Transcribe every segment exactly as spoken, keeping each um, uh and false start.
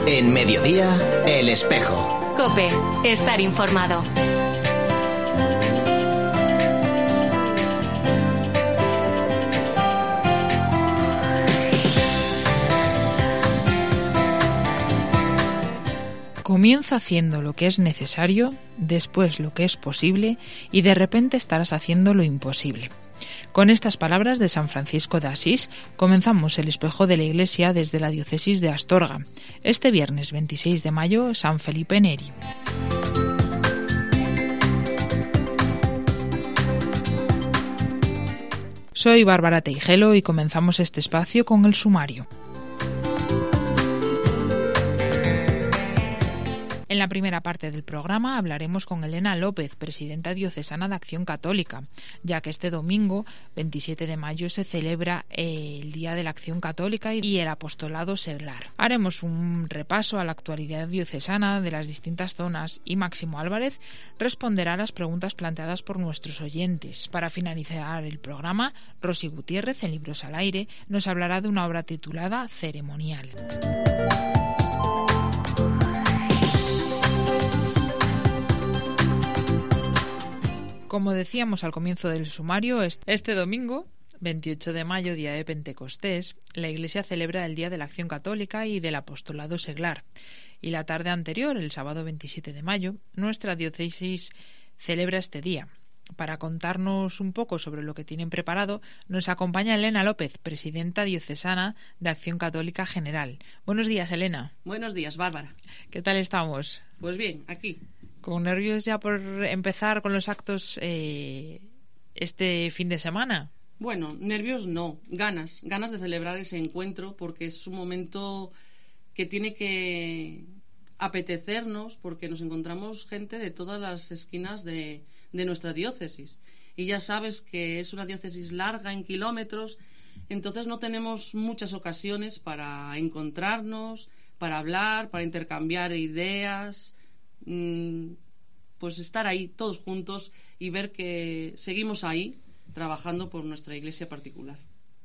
En Mediodía, El Espejo. COPE, estar informado. Comienza haciendo lo que es necesario, después lo que es posible y de repente estarás haciendo lo imposible. Con estas palabras de San Francisco de Asís comenzamos el espejo de la Iglesia desde la diócesis de Astorga. Este viernes veintiséis de mayo, San Felipe Neri. Soy Bárbara Teijelo y comenzamos este espacio con el sumario. En la primera parte del programa hablaremos con Elena López, presidenta diocesana de Acción Católica, ya que este domingo, veintisiete de mayo, se celebra el Día de la Acción Católica y el Apostolado Seglar. Haremos un repaso a la actualidad diocesana de las distintas zonas y Máximo Álvarez responderá a las preguntas planteadas por nuestros oyentes. Para finalizar el programa, Rosy Gutiérrez, en Libros al Aire, nos hablará de una obra titulada Ceremonial. Como decíamos al comienzo del sumario, este domingo, veintiocho de mayo, día de Pentecostés, la Iglesia celebra el Día de la Acción Católica y del Apostolado Seglar. Y la tarde anterior, el sábado veintisiete de mayo, nuestra diócesis celebra este día. Para contarnos un poco sobre lo que tienen preparado, nos acompaña Elena López, presidenta diocesana de Acción Católica General. Buenos días, Elena. Buenos días, Bárbara. ¿Qué tal estamos? Pues bien, aquí. ¿Con nervios ya por empezar con los actos eh, este fin de semana? Bueno, nervios no, ganas, ganas de celebrar ese encuentro porque es un momento que tiene que apetecernos porque nos encontramos gente de todas las esquinas de, de nuestra diócesis. Y ya sabes que es una diócesis larga en kilómetros, entonces no tenemos muchas ocasiones para encontrarnos, para hablar, para intercambiar ideas, pues estar ahí todos juntos y ver que seguimos ahí trabajando por nuestra iglesia particular.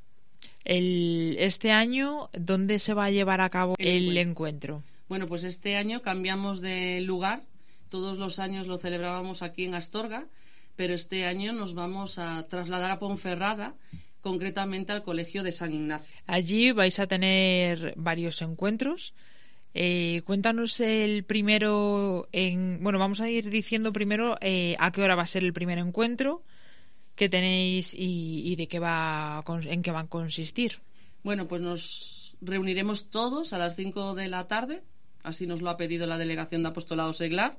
El, este año, ¿dónde se va a llevar a cabo el, el encuentro? encuentro? Bueno, pues este año cambiamos de lugar. Todos los años lo celebrábamos aquí en Astorga, pero este año nos vamos a trasladar a Ponferrada, concretamente al Colegio de San Ignacio. Allí vais a tener varios encuentros. Eh, cuéntanos el primero, en, bueno, vamos a ir diciendo primero eh, a qué hora va a ser el primer encuentro, qué tenéis y, y de qué va, en qué va a consistir. Bueno, pues nos reuniremos todos a las cinco de la tarde, así nos lo ha pedido la Delegación de Apostolado Seglar,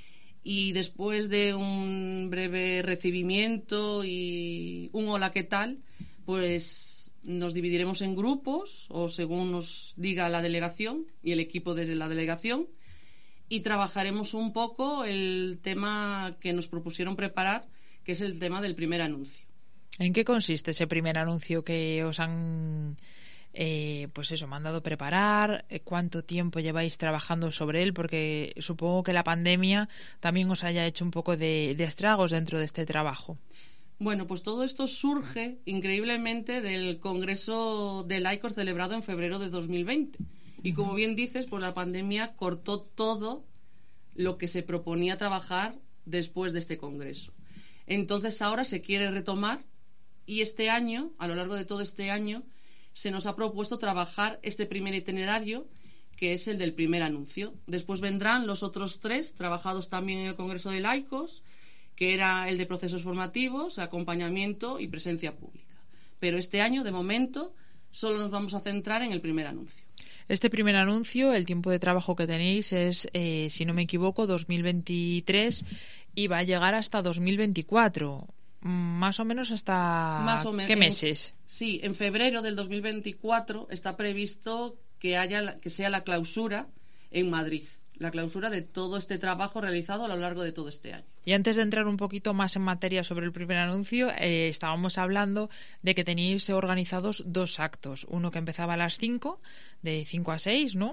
y después de un breve recibimiento y un hola, ¿qué tal?, pues nos dividiremos en grupos o según nos diga la delegación y el equipo desde la delegación y trabajaremos un poco el tema que nos propusieron preparar, que es el tema del primer anuncio. ¿En qué consiste ese primer anuncio que os han eh, pues eso, mandado preparar? ¿Cuánto tiempo lleváis trabajando sobre él? Porque supongo que la pandemia también os haya hecho un poco de, de estragos dentro de este trabajo. Bueno, pues todo esto surge increíblemente del Congreso de Laicos celebrado en febrero de dos mil veinte. Y como bien dices, pues la pandemia cortó todo lo que se proponía trabajar después de este Congreso. Entonces ahora se quiere retomar y este año, a lo largo de todo este año, se nos ha propuesto trabajar este primer itinerario, que es el del primer anuncio. Después vendrán los otros tres, trabajados también en el Congreso de Laicos, que era el de procesos formativos, acompañamiento y presencia pública. Pero este año, de momento, solo nos vamos a centrar en el primer anuncio. Este primer anuncio, el tiempo de trabajo que tenéis es, eh, si no me equivoco, dos mil veintitrés y va a llegar hasta dos mil veinticuatro. Más o menos hasta Más o menos, ¿qué meses? En, sí, en febrero del dos mil veinticuatro está previsto que haya que sea la clausura en Madrid. La clausura de todo este trabajo realizado a lo largo de todo este año. Y antes de entrar un poquito más en materia sobre el primer anuncio, eh, estábamos hablando de que teníais organizados dos actos. Uno que empezaba a las cinco, de cinco a seis, ¿no?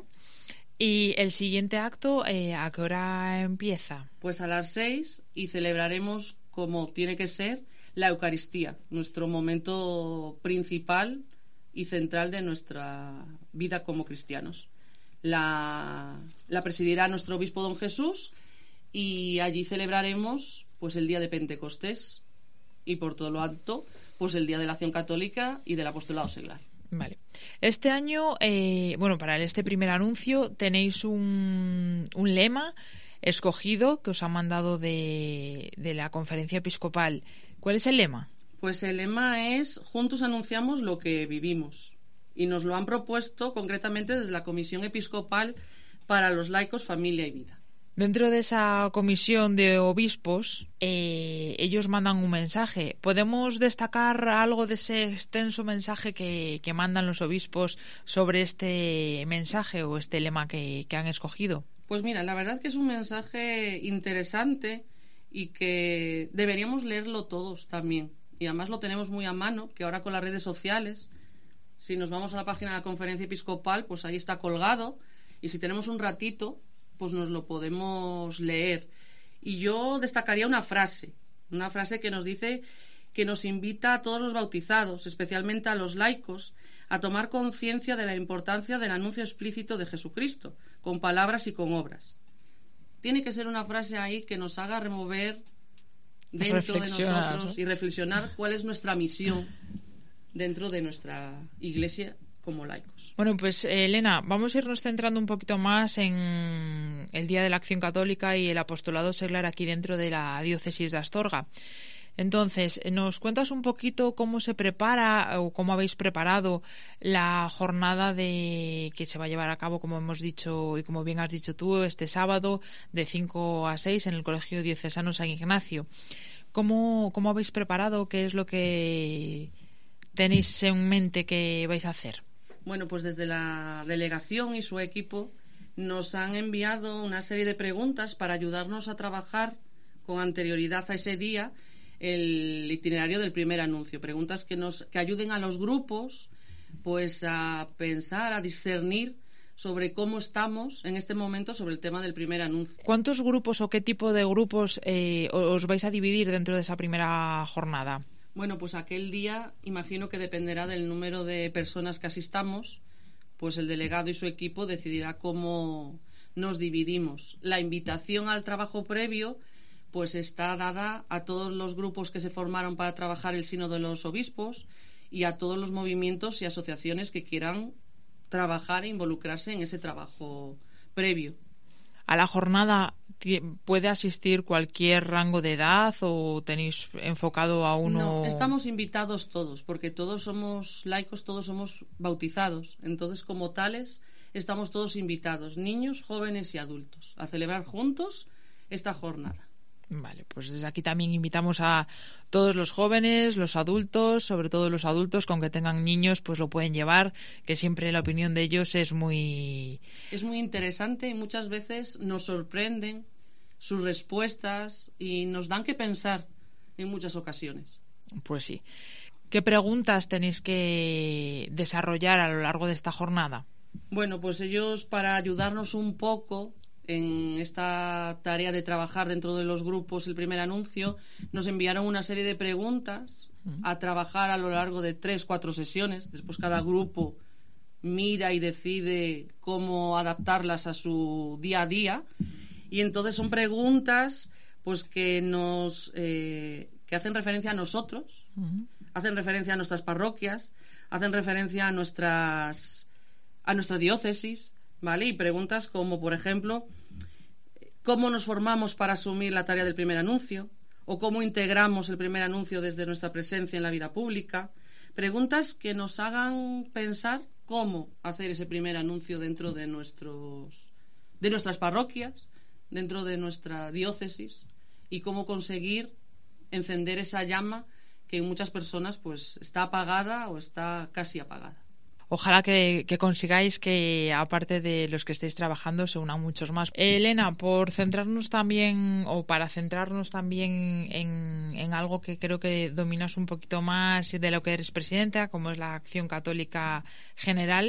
Y el siguiente acto, eh, ¿a qué hora empieza? Pues a las seis y celebraremos, como tiene que ser, la Eucaristía, nuestro momento principal y central de nuestra vida como cristianos. la, la presidirá nuestro obispo don Jesús, y allí celebraremos pues el día de Pentecostés y por todo lo alto pues el día de la Acción Católica y del Apostolado Seglar. Vale. Este año, eh, bueno, para este primer anuncio tenéis un, un lema escogido que os ha mandado de, de la Conferencia Episcopal. ¿Cuál es el lema? Pues el lema es: juntos anunciamos lo que vivimos. Y nos lo han propuesto concretamente desde la Comisión Episcopal para los Laicos, Familia y Vida. Dentro de esa comisión de obispos, eh, ellos mandan un mensaje. ¿Podemos destacar algo de ese extenso mensaje que, que mandan los obispos sobre este mensaje o este lema que, que han escogido? Pues mira, la verdad que es un mensaje interesante y que deberíamos leerlo todos también. Y además lo tenemos muy a mano, que ahora con las redes sociales, si nos vamos a la página de la Conferencia Episcopal, pues ahí está colgado. Y si tenemos un ratito, pues nos lo podemos leer. Y yo destacaría una frase, una frase que nos dice que nos invita a todos los bautizados, especialmente a los laicos, a tomar conciencia de la importancia del anuncio explícito de Jesucristo, con palabras y con obras. Tiene que ser una frase ahí que nos haga remover dentro de nosotros, ¿no?, y reflexionar cuál es nuestra misión dentro de nuestra Iglesia como laicos. Bueno, pues eh, Elena, vamos a irnos centrando un poquito más en el Día de la Acción Católica y el Apostolado Seglar aquí dentro de la Diócesis de Astorga. Entonces, ¿nos cuentas un poquito cómo se prepara o cómo habéis preparado la jornada de que se va a llevar a cabo, como hemos dicho y como bien has dicho tú, este sábado de cinco a seis en el Colegio Diocesano San Ignacio? ¿Cómo, cómo habéis preparado? ¿Qué es lo que tenéis en mente que vais a hacer? Bueno, pues desde la delegación y su equipo nos han enviado una serie de preguntas para ayudarnos a trabajar con anterioridad a ese día el itinerario del primer anuncio. Preguntas que nos que ayuden a los grupos pues a pensar, a discernir sobre cómo estamos en este momento sobre el tema del primer anuncio. ¿Cuántos grupos o qué tipo de grupos eh, os vais a dividir dentro de esa primera jornada? Bueno, pues aquel día imagino que dependerá del número de personas que asistamos, pues el delegado y su equipo decidirá cómo nos dividimos. La invitación al trabajo previo pues está dada a todos los grupos que se formaron para trabajar el Sínodo de los Obispos y a todos los movimientos y asociaciones que quieran trabajar e involucrarse en ese trabajo previo. ¿A la jornada puede asistir cualquier rango de edad o tenéis enfocado a uno? No, estamos invitados todos, porque todos somos laicos, todos somos bautizados. Entonces, como tales, estamos todos invitados, niños, jóvenes y adultos, a celebrar juntos esta jornada. Vale, pues desde aquí también invitamos a todos los jóvenes, los adultos, sobre todo los adultos, con que tengan niños, pues lo pueden llevar, que siempre la opinión de ellos es muy... Es muy interesante y muchas veces nos sorprenden sus respuestas y nos dan que pensar en muchas ocasiones. Pues sí. ¿Qué preguntas tenéis que desarrollar a lo largo de esta jornada? Bueno, pues ellos, para ayudarnos un poco en esta tarea de trabajar dentro de los grupos el primer anuncio, nos enviaron una serie de preguntas a trabajar a lo largo de tres, cuatro sesiones. Después cada grupo mira y decide cómo adaptarlas a su día a día, y entonces son preguntas pues que nos eh, que hacen referencia a nosotros, uh-huh. hacen referencia a nuestras parroquias, hacen referencia a nuestras a nuestra diócesis, ¿vale? Y preguntas como, por ejemplo, ¿cómo nos formamos para asumir la tarea del primer anuncio? ¿O cómo integramos el primer anuncio desde nuestra presencia en la vida pública? Preguntas que nos hagan pensar cómo hacer ese primer anuncio dentro de nuestros de nuestras parroquias, dentro de nuestra diócesis, y cómo conseguir encender esa llama que en muchas personas pues está apagada o está casi apagada. Ojalá que, que consigáis que, aparte de los que estéis trabajando, se unan muchos más. Eh, Elena, por centrarnos también, o para centrarnos también en, en algo que creo que dominas un poquito más de lo que eres presidenta, como es la Acción Católica General,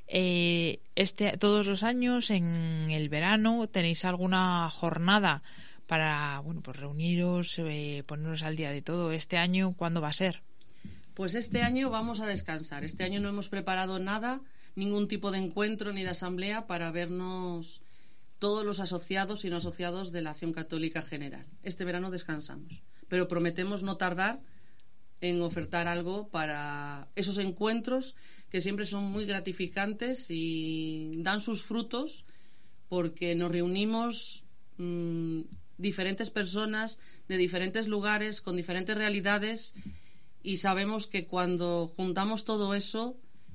eh, este, todos los años, en el verano, ¿tenéis alguna jornada para bueno, pues reuniros, eh, poneros al día de todo? ¿Este año cuándo va a ser? Pues este año vamos a descansar. Este año no hemos preparado nada ningún tipo de encuentro ni de asamblea para vernos todos los asociados y no asociados de la Acción Católica General. Este verano descansamos, pero prometemos no tardar en ofertar algo para esos encuentros que siempre son muy gratificantes y dan sus frutos, porque nos reunimos mmm, diferentes personas de diferentes lugares, con diferentes realidades, y sabemos que cuando juntamos todo eso,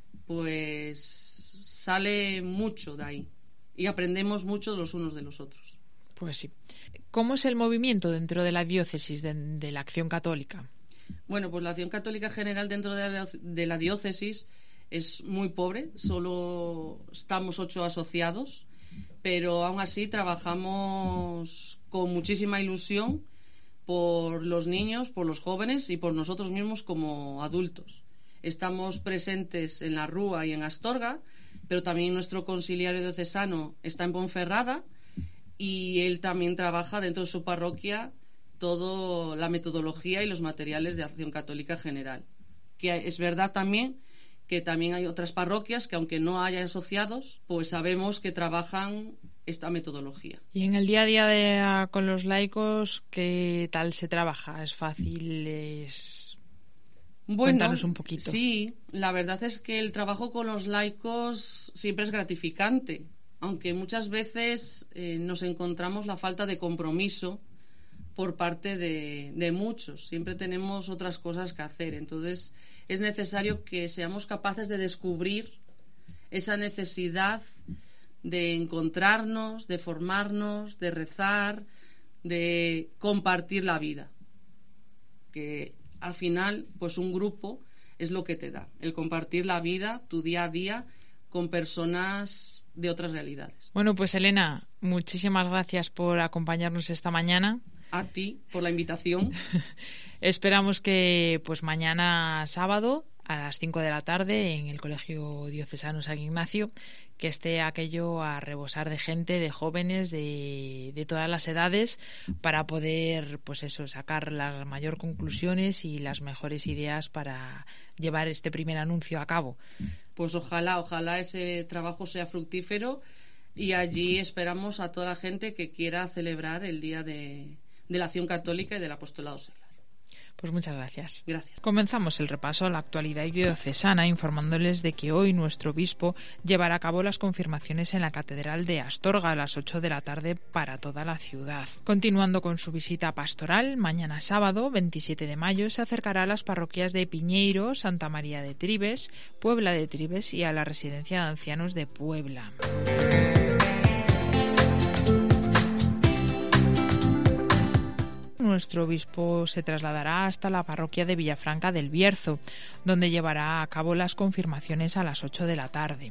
pues sale mucho de ahí y aprendemos mucho los unos de los otros. Pues sí. ¿Cómo es el movimiento dentro de la diócesis de, de la Acción Católica? Bueno, pues la Acción Católica General dentro de la, de la diócesis es muy pobre, solo estamos ocho asociados, pero aún así trabajamos con muchísima ilusión por los niños, por los jóvenes y por nosotros mismos como adultos. Estamos presentes en la Rúa y en Astorga, pero también nuestro conciliario diocesano está en Ponferrada y él también trabaja dentro de su parroquia toda la metodología y los materiales de Acción Católica General. Que es verdad también que también hay otras parroquias que, aunque no haya asociados, pues sabemos que trabajan esta metodología. Y en el día a día de, con los laicos, ¿qué tal se trabaja? ¿Es fácil? ¿Es... Bueno, Cuéntanos un poquito. Sí, la verdad es que el trabajo con los laicos siempre es gratificante, aunque muchas veces eh, nos encontramos la falta de compromiso por parte de, de muchos. Siempre tenemos otras cosas que hacer. Entonces es necesario que seamos capaces de descubrir esa necesidad de encontrarnos, de formarnos, de rezar, de compartir la vida. Que al final, pues un grupo es lo que te da, el compartir la vida, tu día a día, con personas de otras realidades. Bueno, pues Elena, muchísimas gracias por acompañarnos esta mañana. A ti por la invitación. Esperamos que pues mañana sábado a las cinco de la tarde en el Colegio Diocesano San Ignacio, que esté aquello a rebosar de gente, de jóvenes, de, de todas las edades, para poder pues eso, sacar las mayores conclusiones y las mejores ideas para llevar este primer anuncio a cabo. Pues ojalá, ojalá ese trabajo sea fructífero, y allí esperamos a toda la gente que quiera celebrar el Día de, de la Acción Católica y del Apostolado Seglar. Pues muchas gracias. Gracias. Comenzamos el repaso a la actualidad diocesana informándoles de que hoy nuestro obispo llevará a cabo las confirmaciones en la Catedral de Astorga a las ocho de la tarde para toda la ciudad. Continuando con su visita pastoral, mañana sábado, veintisiete de mayo, se acercará a las parroquias de Piñeiro, Santa María de Tribes, Puebla de Tribes y a la Residencia de Ancianos de Puebla. Nuestro obispo se trasladará hasta la parroquia de Villafranca del Bierzo, donde llevará a cabo las confirmaciones a las ocho de la tarde.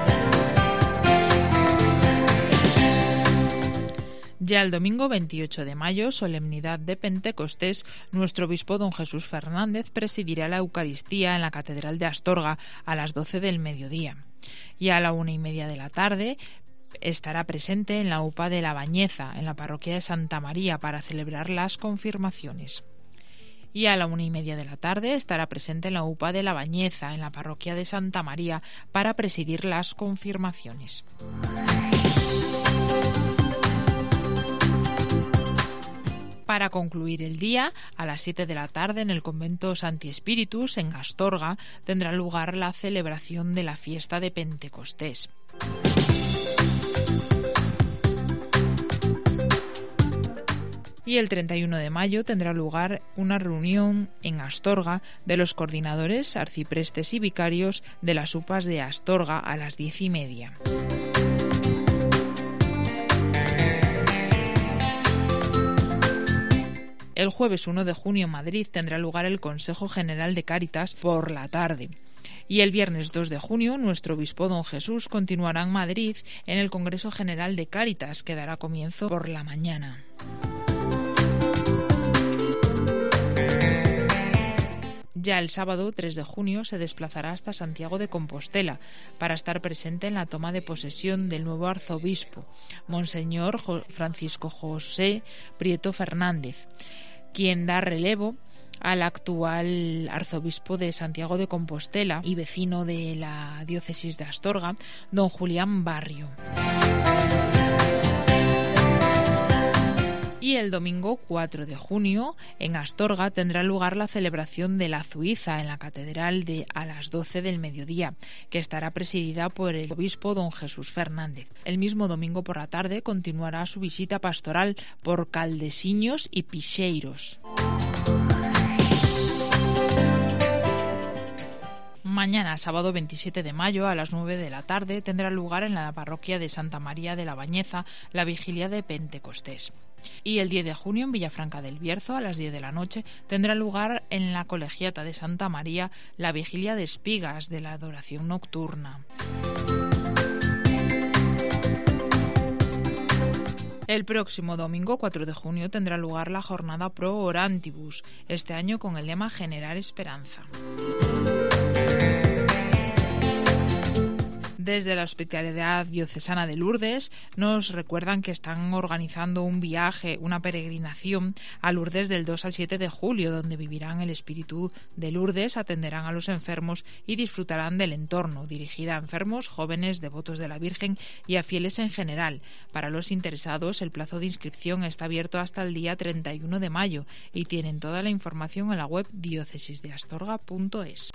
Ya el domingo veintiocho de mayo, solemnidad de Pentecostés, nuestro obispo don Jesús Fernández presidirá la Eucaristía en la Catedral de Astorga a las doce del mediodía. Y a la una y media de la tarde estará presente en la U P A de La Bañeza, en la parroquia de Santa María, para celebrar las confirmaciones. Y a la una y media de la tarde estará presente en la U P A de La Bañeza, en la parroquia de Santa María, para presidir las confirmaciones. Para concluir el día, a las siete de la tarde en el convento Santi Spíritus, en Astorga, tendrá lugar la celebración de la fiesta de Pentecostés. Y el treinta y uno de mayo tendrá lugar una reunión en Astorga de los coordinadores, arciprestes y vicarios de las U P As de Astorga a las diez y media. El jueves uno de junio en Madrid tendrá lugar el Consejo General de Cáritas por la tarde. Y el viernes dos de junio, nuestro obispo don Jesús continuará en Madrid en el Congreso General de Cáritas, que dará comienzo por la mañana. Ya el sábado tres de junio se desplazará hasta Santiago de Compostela para estar presente en la toma de posesión del nuevo arzobispo, Monseñor Francisco José Prieto Fernández, quien da relevo al actual arzobispo de Santiago de Compostela y vecino de la diócesis de Astorga, don Julián Barrio. Y el domingo cuatro de junio, en Astorga, tendrá lugar la celebración de la Azuiza en la Catedral de a las doce del mediodía, que estará presidida por el obispo don Jesús Fernández. El mismo domingo por la tarde continuará su visita pastoral por Caldesiños y Pixeiros. Mañana, sábado veintisiete de mayo, a las nueve de la tarde, tendrá lugar en la parroquia de Santa María de la Bañeza la vigilia de Pentecostés. Y el diez de junio, en Villafranca del Bierzo, a las diez de la noche, tendrá lugar en la colegiata de Santa María la vigilia de espigas de la adoración nocturna. El próximo domingo, cuatro de junio, tendrá lugar la jornada Pro Orantibus, este año con el lema Generar Esperanza. Desde la Hospitalidad Diocesana de Lourdes nos recuerdan que están organizando un viaje, una peregrinación a Lourdes del dos al siete de julio, donde vivirán el espíritu de Lourdes, atenderán a los enfermos y disfrutarán del entorno, dirigida a enfermos, jóvenes, devotos de la Virgen y a fieles en general. Para los interesados, el plazo de inscripción está abierto hasta el día treinta y uno de mayo y tienen toda la información en la web diócesis de astorga punto es.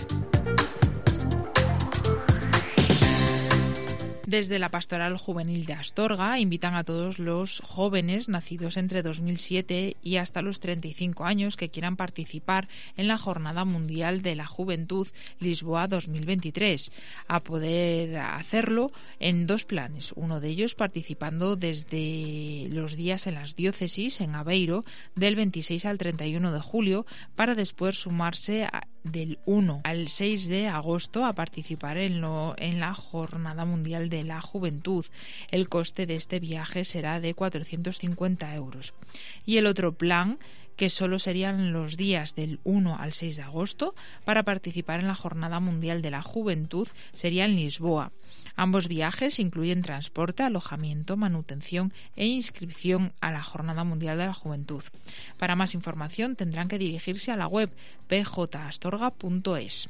Desde la Pastoral Juvenil de Astorga invitan a todos los jóvenes nacidos entre dos mil siete y hasta los treinta y cinco años que quieran participar en la Jornada Mundial de la Juventud Lisboa dos mil veintitrés a poder hacerlo en dos planes. Uno de ellos participando desde los días en las diócesis en Aveiro del veintiséis al treinta y uno de julio para después sumarse a del uno al seis de agosto a participar en, lo, en la Jornada Mundial de la Juventud. El coste de este viaje será de cuatrocientos cincuenta euros. Y el otro plan, que solo serían los días del uno al seis de agosto, para participar en la Jornada Mundial de la Juventud, sería en Lisboa. Ambos viajes incluyen transporte, alojamiento, manutención e inscripción a la Jornada Mundial de la Juventud. Para más información tendrán que dirigirse a la web p j astorga punto es.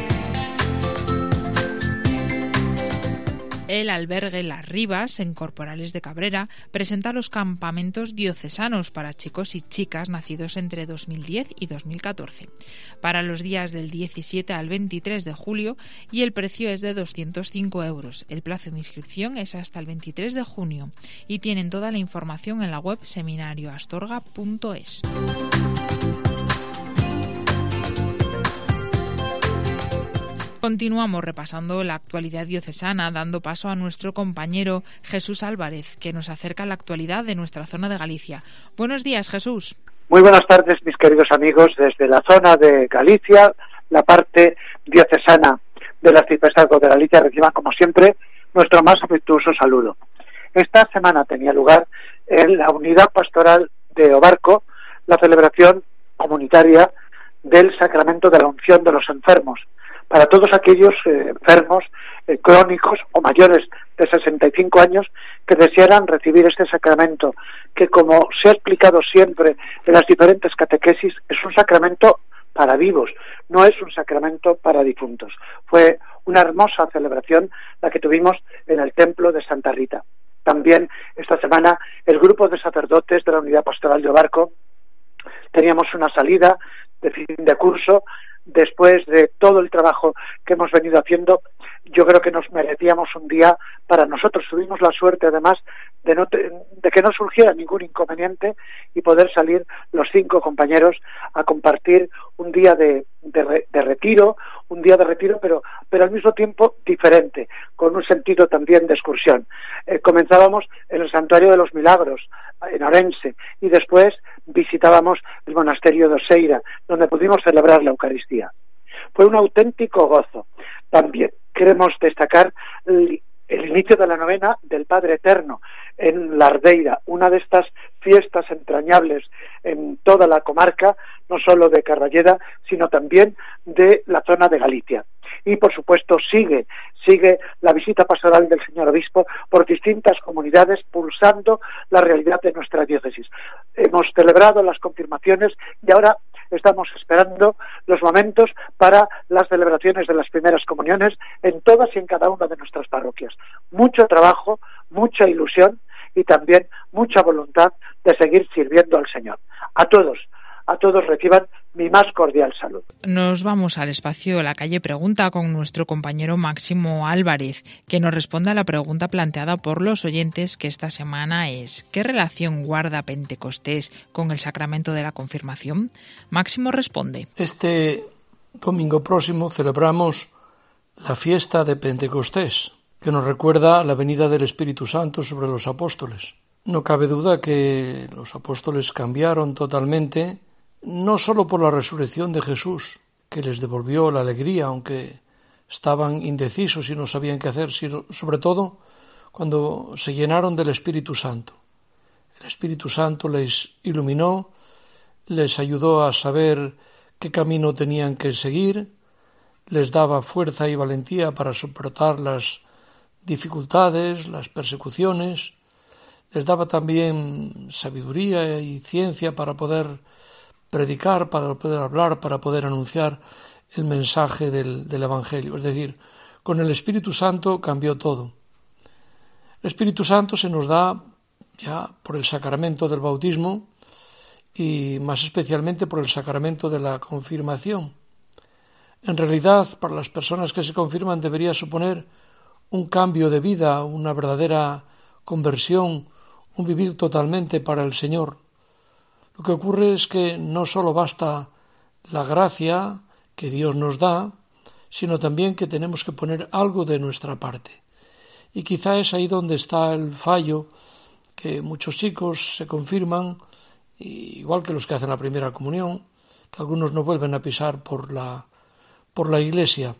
El albergue Las Rivas, en Corporales de Cabrera, presenta los campamentos diocesanos para chicos y chicas nacidos entre dos mil diez y dos mil catorce, para los días del diecisiete al veintitrés de julio, y el precio es de doscientos cinco euros. El plazo de inscripción es hasta el veintitrés de junio y tienen toda la información en la web seminario astorga punto es. Continuamos repasando la actualidad diocesana, dando paso a nuestro compañero Jesús Álvarez, que nos acerca a la actualidad de nuestra zona de Galicia. Buenos días, Jesús. Muy buenas tardes, mis queridos amigos, desde la zona de Galicia, la parte diocesana del Arciprestazgo de Galicia. Reciban, como siempre, nuestro más afectuoso saludo. Esta semana tenía lugar en la unidad pastoral de Obarco la celebración comunitaria del sacramento de la unción de los enfermos, para todos aquellos eh, enfermos eh, crónicos o mayores de sesenta y cinco años que desearan recibir este sacramento, que, como se ha explicado siempre en las diferentes catequesis, es un sacramento para vivos, no es un sacramento para difuntos. Fue una hermosa celebración la que tuvimos en el templo de Santa Rita. También esta semana el grupo de sacerdotes de la unidad pastoral de Obarco teníamos una salida de fin de curso. Después de todo el trabajo que hemos venido haciendo, yo creo que nos merecíamos un día para nosotros. Tuvimos la suerte, además, de, no te, de que no surgiera ningún inconveniente y poder salir los cinco compañeros a compartir un día de, de, de retiro, un día de retiro, pero, pero al mismo tiempo diferente, con un sentido también de excursión. Eh, comenzábamos en el Santuario de los Milagros, en Orense, y después visitábamos el monasterio de Oseira, donde pudimos celebrar la Eucaristía. Fue un auténtico gozo. También queremos destacar el, el inicio de la novena del Padre Eterno en La Ardeira, una de estas fiestas entrañables en toda la comarca, no solo de Carballeda, sino también de la zona de Galicia. Y, por supuesto, sigue, sigue la visita pastoral del señor obispo por distintas comunidades, pulsando la realidad de nuestra diócesis. Hemos celebrado las confirmaciones y ahora estamos esperando los momentos para las celebraciones de las primeras comuniones en todas y en cada una de nuestras parroquias. Mucho trabajo, mucha ilusión y también mucha voluntad de seguir sirviendo al Señor. A todos, a todos reciban mi más cordial salud. Nos vamos al espacio La Calle Pregunta con nuestro compañero Máximo Álvarez, que nos responde a la pregunta planteada por los oyentes, que esta semana es: ¿qué relación guarda Pentecostés con el sacramento de la confirmación? Máximo responde. Este domingo próximo celebramos la fiesta de Pentecostés, que nos recuerda la venida del Espíritu Santo sobre los apóstoles. No cabe duda que los apóstoles cambiaron totalmente, no solo por la resurrección de Jesús, que les devolvió la alegría, aunque estaban indecisos y no sabían qué hacer, sino sobre todo cuando se llenaron del Espíritu Santo. El Espíritu Santo les iluminó, les ayudó a saber qué camino tenían que seguir, les daba fuerza y valentía para soportar las dificultades, las persecuciones, les daba también sabiduría y ciencia para poder predicar, para poder hablar, para poder anunciar el mensaje del, del Evangelio. Es decir, con el Espíritu Santo cambió todo. El Espíritu Santo se nos da ya por el sacramento del bautismo y más especialmente por el sacramento de la confirmación. En realidad, para las personas que se confirman debería suponer un cambio de vida, una verdadera conversión, un vivir totalmente para el Señor. Lo que ocurre es que no solo basta la gracia que Dios nos da, sino también que tenemos que poner algo de nuestra parte. Y quizá es ahí donde está el fallo, que muchos chicos se confirman, igual que los que hacen la primera comunión, que algunos no vuelven a pisar por la, por la iglesia.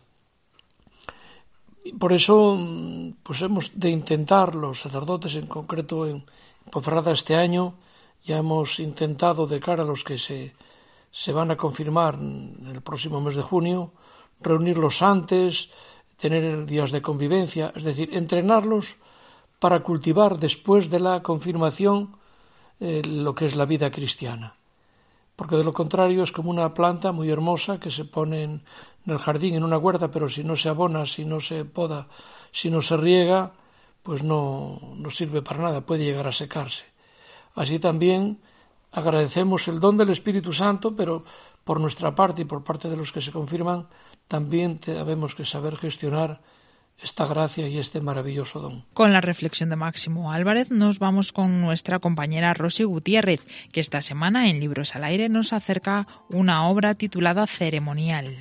Por eso pues hemos de intentar, los sacerdotes en concreto en Ponferrada este año, ya hemos intentado de cara a los que se, se van a confirmar en el próximo mes de junio, reunirlos antes, tener días de convivencia, es decir, entrenarlos para cultivar después de la confirmación eh, lo que es la vida cristiana. Porque de lo contrario es como una planta muy hermosa que se pone en, en el jardín, en una huerta, pero si no se abona, si no se poda, si no se riega, pues no, no sirve para nada, puede llegar a secarse. Así también agradecemos el don del Espíritu Santo, pero por nuestra parte y por parte de los que se confirman, también tenemos que saber gestionar esta gracia y este maravilloso don. Con la reflexión de Máximo Álvarez nos vamos con nuestra compañera Rosy Gutiérrez, que esta semana en Libros al Aire nos acerca una obra titulada Ceremonial.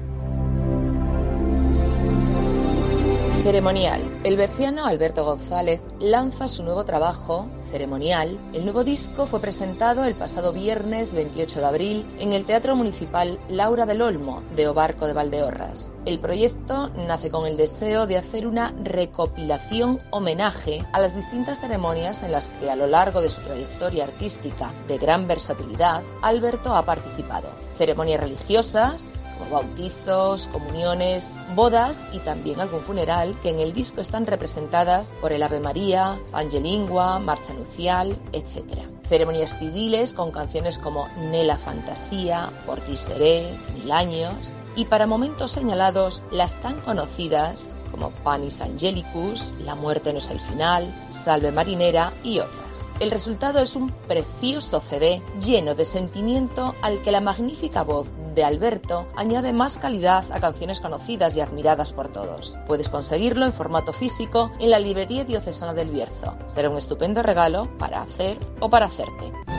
Ceremonial. El berciano Alberto González lanza su nuevo trabajo, Ceremonial. El nuevo disco fue presentado el pasado viernes veintiocho de abril en el Teatro Municipal Laura del Olmo de Obarco de Valdeorras. El proyecto nace con el deseo de hacer una recopilación homenaje a las distintas ceremonias en las que a lo largo de su trayectoria artística de gran versatilidad, Alberto ha participado. Ceremonias religiosas, como bautizos, comuniones, bodas y también algún funeral que en el disco están representadas por el Ave María, Pangelingua, Marcha Nupcial, etcétera. Ceremonias civiles con canciones como Nella Fantasía, Por ti seré, Mil años, y para momentos señalados las tan conocidas como Panis Angelicus, La muerte no es el final, Salve marinera y otras. El resultado es un precioso C D lleno de sentimiento al que la magnífica voz de Alberto añade más calidad a canciones conocidas y admiradas por todos. Puedes conseguirlo en formato físico en la librería diocesana del Bierzo. Será un estupendo regalo para hacer o para hacerte.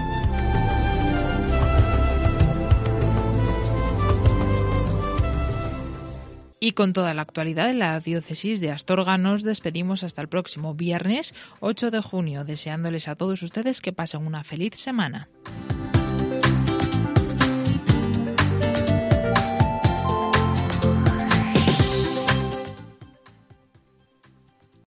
Y con toda la actualidad de la diócesis de Astorga nos despedimos hasta el próximo viernes ocho de junio, deseándoles a todos ustedes que pasen una feliz semana.